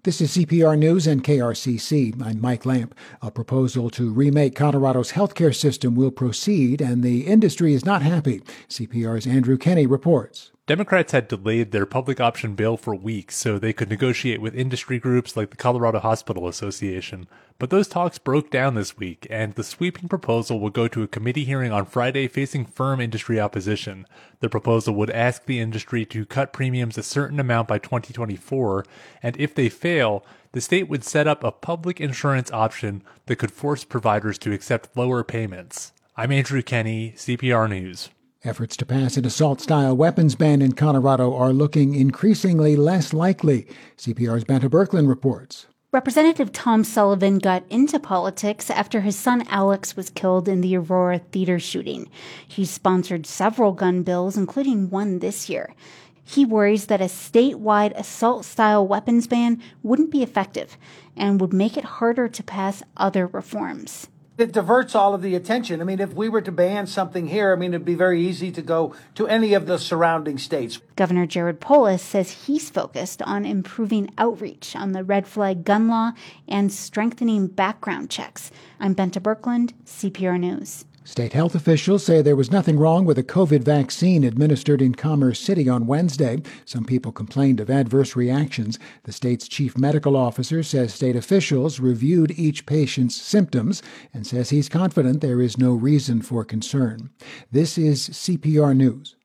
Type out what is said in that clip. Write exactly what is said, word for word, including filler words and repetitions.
This is C P R News and K R C C. I'm Mike Lamp. A proposal to remake Colorado's healthcare system will proceed, and the industry is not happy. C P R's Andrew Kenney reports. Democrats had delayed their public option bill for weeks so they could negotiate with industry groups like the Colorado Hospital Association. But those talks broke down this week, and the sweeping proposal will go to a committee hearing on Friday facing firm industry opposition. The proposal would ask the industry to cut premiums a certain amount by twenty twenty-four, and if they fail, the state would set up a public insurance option that could force providers to accept lower payments. I'm Andrew Kenney, C P R News. Efforts to pass an assault-style weapons ban in Colorado are looking increasingly less likely. C P R's Benta Birkeland reports. Representative Tom Sullivan got into politics after his son Alex was killed in the Aurora theater shooting. He sponsored several gun bills, including one this year. He worries that a statewide assault-style weapons ban wouldn't be effective and would make it harder to pass other reforms. It diverts all of the attention. I mean, if we were to ban something here, I mean, it'd be very easy to go to any of the surrounding states. Governor Jared Polis says he's focused on improving outreach on the red flag gun law and strengthening background checks. I'm Benta Birkeland, C P R News. State health officials say there was nothing wrong with a COVID vaccine administered in Commerce City on Wednesday. Some people complained of adverse reactions. The state's chief medical officer says state officials reviewed each patient's symptoms and says he's confident there is no reason for concern. This is C P R News.